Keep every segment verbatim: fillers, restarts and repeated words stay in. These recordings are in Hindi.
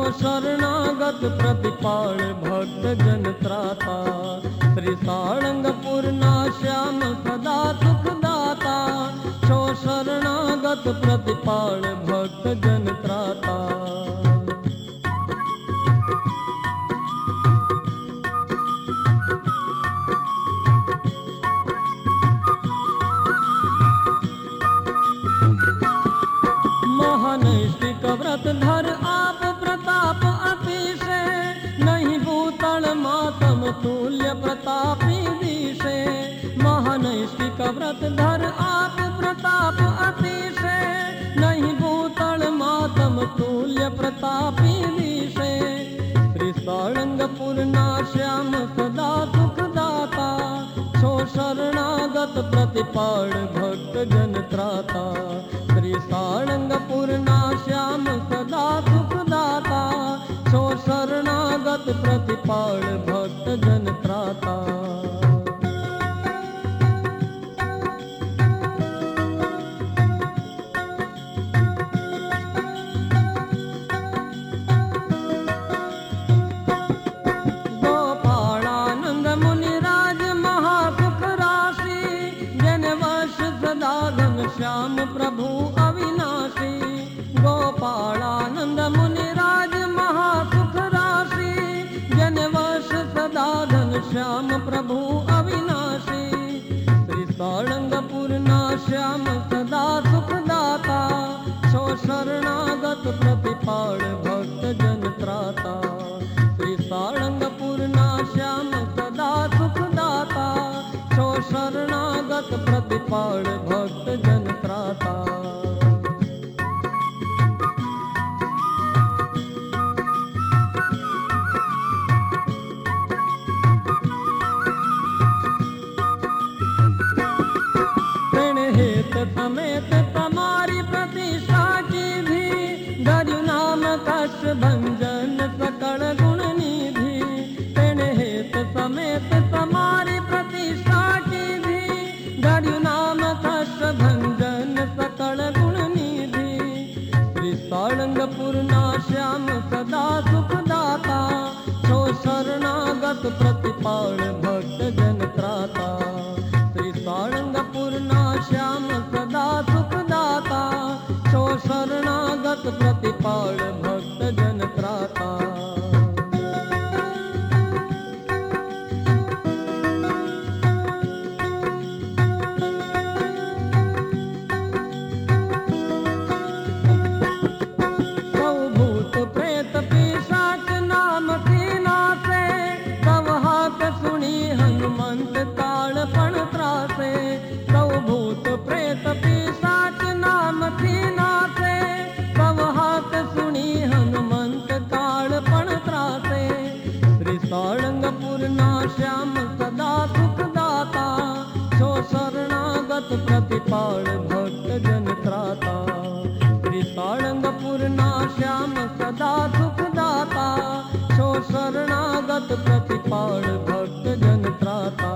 शरणागत प्रतिपाल भक्त जन त्राता। श्री सारंगपुर ना श्याम सदा सुखदाता। छो शरणागत प्रतिपाल भक्त जन त्राता। महानैष्टिक व्रत धर आप प्रताप अतिशय। नहीं भूतल मातम तुल्य प्रतापी दिशे। महानैष्टिक व्रत धर आप प्रताप अतिशय। नहीं भूतल मातम तुल्य प्रतापी दिशे। श्री सारंगपुर ना श्याम सदा सुखदाता। छो शरणागत प्रतिपाल भक्त जन त्राता। श्री सारंगपुर ना श्याम सदा सुखदाता। छो शरणागत प्रतिपाल भक्त जन त्राता। गोपालानंद मुनिराज महासुख राशि। जन वश सदा घन श्याम प्रभु अविनाशी। गोपालानंद मुनिराज महासुख राशि। जन वश सदा घन श्याम प्रभु अविनाशी। श्री सारंगपुर ना श्याम सदा सुखदाता। छो शरणागत प्रतिपाल भक्त जन त्राता। श्री सारंगपुर ना श्याम सदा सुखदाता। छो शरणागत प्रतिपाल भक्त जन त्राता। समेत तुम्हारी प्रतिष्ठा की भी। धर्यु नाम कष्ट भंजन सकल गुण निधि। तेने हेत समेत तुम्हारी प्रतिष्ठा की भी। धर्यु नाम कष्ट भंजन सकल गुण निधि। श्री सारंगपुर ना श्याम सदा सुखदाता। छो शरणागत प्रतिपाल भक्त जन त्राता। श्री सारंगपुर ना श्याम सदा सुखदाता। छो शरणागत प्रतिपाल भक्त जन त्राता। सौ भूत प्रेत पिशाच नाम की नासे। तव हाथ सुनी हनुमंत काल पण त्रासे। सौ भूत प्रेत पिशाच नाम की नासे। तव हाथ सुनी हनुमंत काल पण त्रासे। श्री सारंगपुर ना श्याम सदा सुखदाता। छो शरणागत प्रतिपाल भक्त जन त्राता। श्री सारंगपुर ना श्याम सदा सुखदाता। छो शरणागत प्रतिपाल भक्त जन त्राता।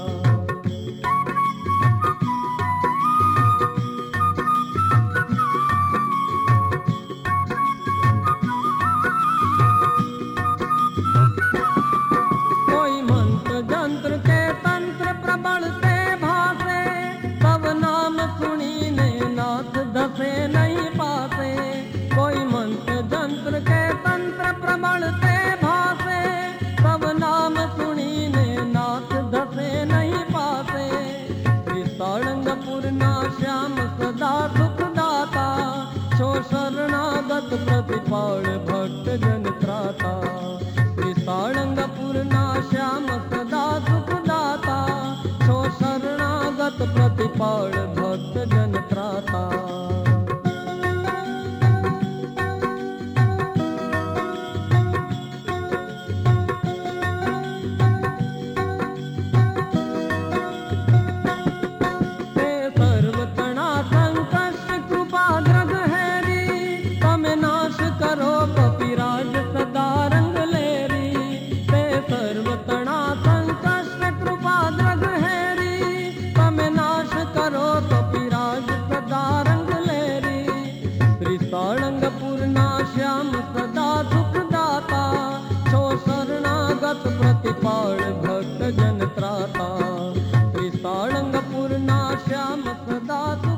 कोई मंत्र जंत्र के तंत्र प्रबल से भासे। तब नाम सुनी ने नाथ धसे नहीं पासे। कोई मंत्र जंत्र के तंत्र प्रबल से भासे। तब नाम सुनी ने नाथ धसे नहीं पासे। श्री सारंगपुर ना श्याम सदा सुखदाता। छो शरणागत प्रतिपाल भक्त जन त्राता। श्री सारंगपुर ना श्याम सदा सुखदाता। छो शरणागत प्रतिपाल भक्त जन त्राता। ते सर्वतना संकष्ट कृपा ग्रग हैरी। तम नाश करो कपिराज सदा रंग लेरी। ते सर्वतना संकष्ट कृपा ग्रग हैरी। तम नाश करो कपिराज पूर्णा श्याम सदा